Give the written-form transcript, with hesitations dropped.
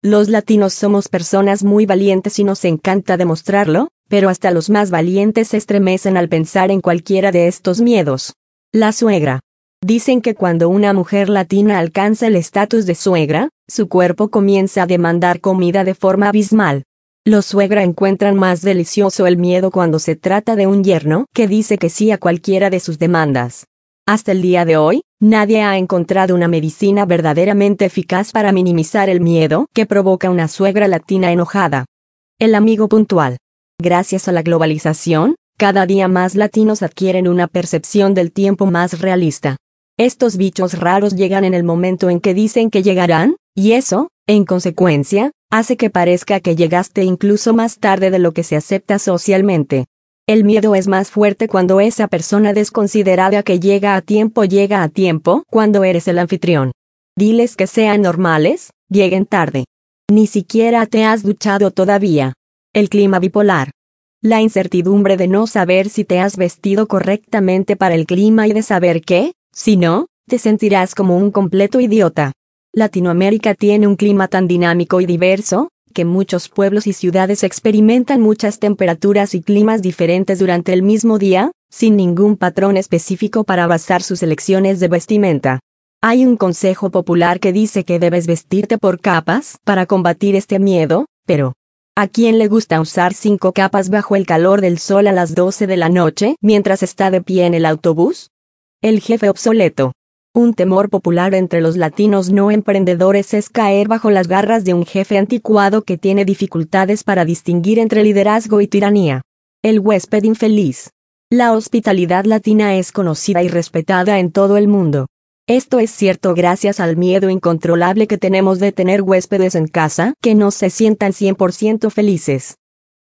Los latinos somos personas muy valientes y nos encanta demostrarlo, pero hasta los más valientes se estremecen al pensar en cualquiera de estos miedos. La suegra. Dicen que cuando una mujer latina alcanza el estatus de suegra, su cuerpo comienza a demandar comida de forma abismal. Los suegra encuentran más delicioso el miedo cuando se trata de un yerno que dice que sí a cualquiera de sus demandas. Hasta el día de hoy, nadie ha encontrado una medicina verdaderamente eficaz para minimizar el miedo que provoca una suegra latina enojada. El amigo puntual. Gracias a la globalización, cada día más latinos adquieren una percepción del tiempo más realista. Estos bichos raros llegan en el momento en que dicen que llegarán, y eso, en consecuencia, hace que parezca que llegaste incluso más tarde de lo que se acepta socialmente. El miedo es más fuerte cuando esa persona desconsiderada que llega a tiempo cuando eres el anfitrión. Diles que sean normales, lleguen tarde. Ni siquiera te has duchado todavía. El clima bipolar. La incertidumbre de no saber si te has vestido correctamente para el clima y de saber que, si no, te sentirás como un completo idiota. Latinoamérica tiene un clima tan dinámico y diverso, que muchos pueblos y ciudades experimentan muchas temperaturas y climas diferentes durante el mismo día, sin ningún patrón específico para basar sus elecciones de vestimenta. Hay un consejo popular que dice que debes vestirte por capas para combatir este miedo, pero ¿a quién le gusta usar 5 capas bajo el calor del sol a las 12 de la noche mientras está de pie en el autobús? El jefe obsoleto. Un temor popular entre los latinos no emprendedores es caer bajo las garras de un jefe anticuado que tiene dificultades para distinguir entre liderazgo y tiranía. El huésped infeliz. La hospitalidad latina es conocida y respetada en todo el mundo. Esto es cierto gracias al miedo incontrolable que tenemos de tener huéspedes en casa que no se sientan 100% felices.